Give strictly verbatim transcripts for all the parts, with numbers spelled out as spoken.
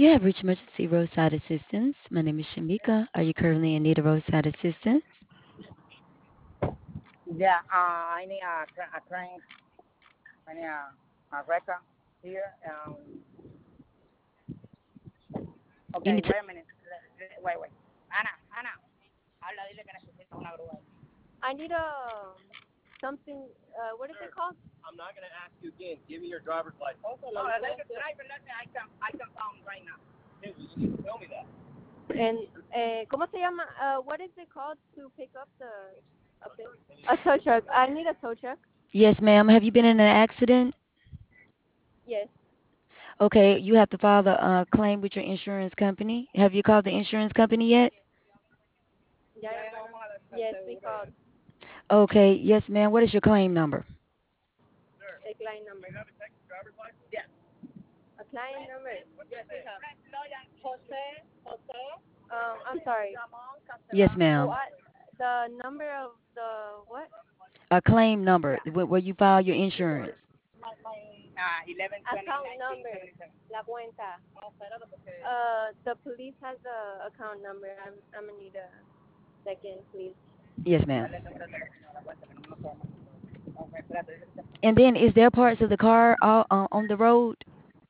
You have reached emergency roadside assistance. My name is Shamika. Are you currently in need of roadside assistance? Yeah, uh, I need a, cr- a crane. I need a, a record here. Um, You okay, need to. wait a minute. Le- le- Wait, wait. Ana, Ana, habla, dile que necesito una grúa. I need a something. Uh, what is it called? I'm not going to ask you again. Give me your driver's license. Oh, let the driver, let me, I can, I can found right now. Okay, well, you need to tell me that. And uh, ¿cómo se llama? Uh, what is it called to pick up the a, pick? A tow truck? I need a tow truck. Yes, ma'am. Have you been in an accident? Yes. Okay, you have to file a uh, claim with your insurance company. Have you called the insurance company yet? Ya, yes, we called Okay, yes, ma'am. What is your claim number? Sir, a client number. do you have a Texas driver's license? Yeah. A client number. What's your name? Jose, Jose, Um, I'm sorry. Ramon Yes, Castellano. ma'am. What? The number of the what? A claim number Yeah. wh- where you file your insurance. My, my, uh, eleven twenty Account nineteen number. seventy-seven. La cuenta. No, espérate porque... Uh, the police has the account number. I'm I'm gonna need a second, please. Yes, ma'am. Dale el número de teléfono a la cuenta que no me toma. Ok, espérate. dile que And then, is there parts of the car all, uh, on the road?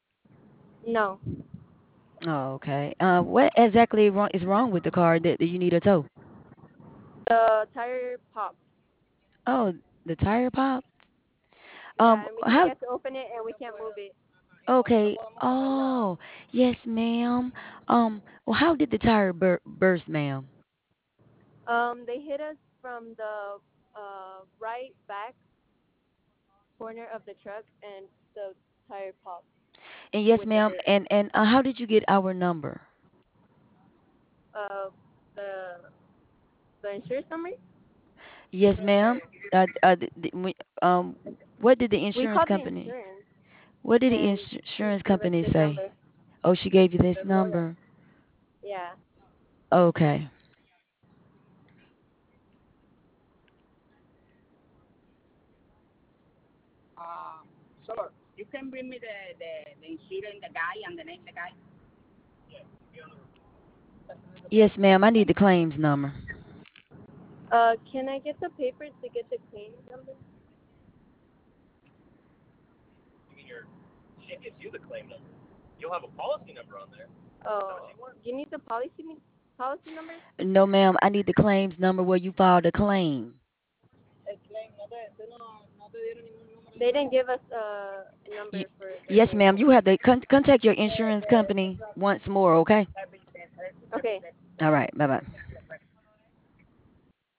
No. Oh, okay. Uh, what exactly wrong is wrong with the car that, that you need a tow? The tire popped. Oh, the tire popped. Um, Yeah, and we can't how? get to open it and we can't move it. Okay. Oh, yes, ma'am. Um, well, how did the tire bur burst, ma'am? Um, they hit us from the uh right back corner of the truck and the tire popped And yes, with the ma'am. dirt. And and uh, how did you get our number? Uh, the the insurance number. Yes, ma'am. Uh, uh, th- th- we- um, what did the We insurance called the company? insurance What did the and ins- she insurance gave us company this say? number. Oh, she gave you this number. Yeah. Okay. Uh, sir, you can bring me the, the, the insurance, the guy, and the name of the guy? Yeah, be on the Yes, ma'am. I need the claims number. Uh, can I get the papers to get the claim number? You mean your, she gives you the claim number. You'll have a policy number on there. Is that what Oh, you want? you need the policy policy number? No, ma'am. I need the claims number where you filed a claim. El claim, no te, tú no, no te dieron ningún número They de didn't claim. give us a Y- number for the yes, claim. ma'am. You have to con- contact your insurance company once more. Okay. Okay. All right. Bye bye.